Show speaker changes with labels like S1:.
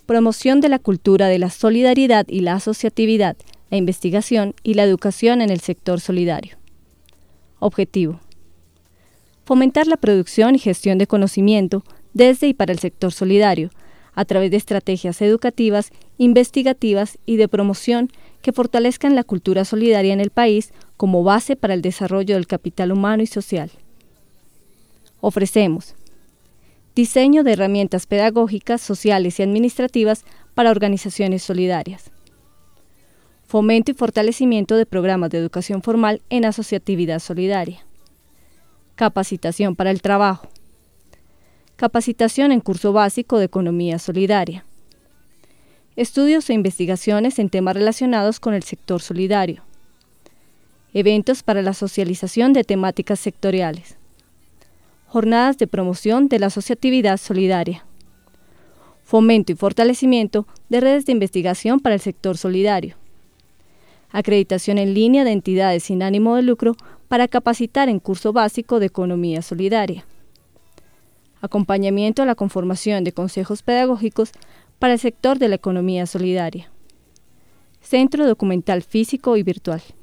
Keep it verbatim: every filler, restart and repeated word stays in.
S1: promoción de la cultura de la solidaridad y la asociatividad, la investigación y la educación en el sector solidario. Objetivo: fomentar la producción y gestión de conocimiento desde y para el sector solidario, a través de estrategias educativas, investigativas y de promoción que fortalezcan la cultura solidaria en el país como base para el desarrollo del capital humano y social. Ofrecemos diseño de herramientas pedagógicas, sociales y administrativas para organizaciones solidarias. Fomento y fortalecimiento de programas de educación formal en asociatividad solidaria. Capacitación para el trabajo. Capacitación en curso básico de economía solidaria. Estudios e investigaciones en temas relacionados con el sector solidario. Eventos para la socialización de temáticas sectoriales. Jornadas de promoción de la asociatividad solidaria. Fomento y fortalecimiento de redes de investigación para el sector solidario. Acreditación en línea de entidades sin ánimo de lucro para capacitar en curso básico de economía solidaria. Acompañamiento a la conformación de consejos pedagógicos para el sector de la economía solidaria. Centro documental físico y virtual.